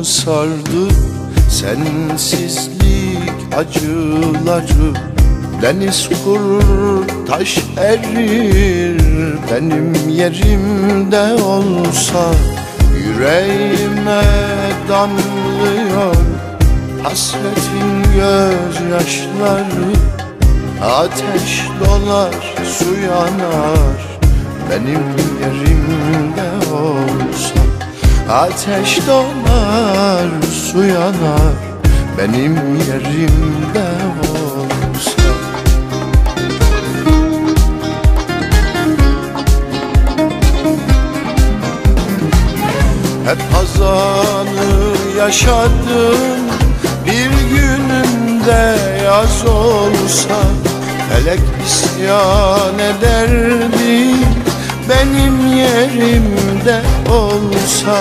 sardı sensizlik acıları. Deniz kurur, taş erir, benim yerimde olsa yüreğime damlıyor hasretin gözyaşları. Ateş dolar, su yanar, benim yerimde olsa. Ateş dolar, su yanar, benim yerimde olsa. Hep hazanı yaşadım, bir günümde yaz olsa felek isyan ederdi, benim yerimde olsa.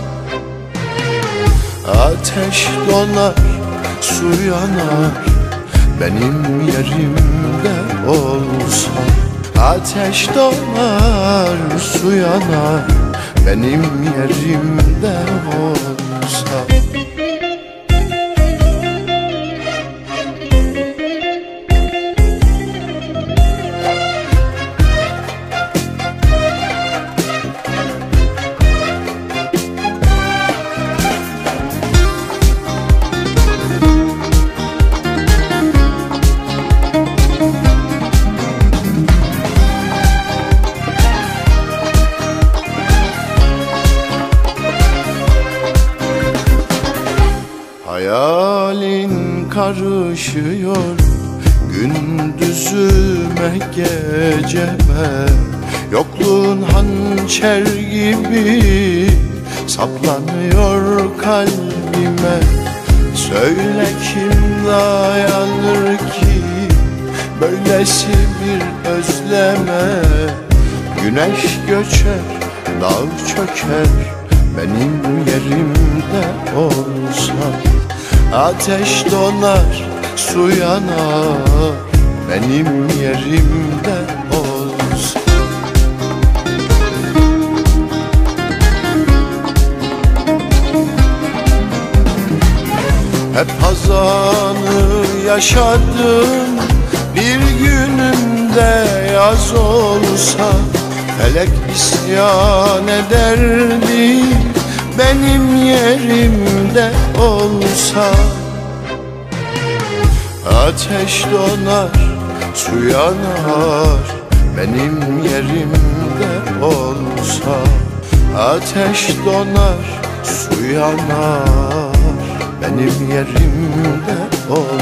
Ateş donar, su yanar, benim yerimde olsa. Ateş donar, su yanar, benim yerimde olsa. Hayalin karışıyor gündüzüme geceme, yokluğun hançer gibi saplanıyor kalbime. Söyle kim dayanır ki böylesi bir özleme? Güneş göçer, dağ çöker, benim yerimde olsa. Ateş donar, su yanar, benim yerimde olsa. Hep hazanı yaşadım, bir günümde yaz olsa felek isyan ederdi, benim yerimde olsa. Ateş donar, su yanar, benim yerimde olsa. Ateş donar, su yanar, benim yerimde olsa.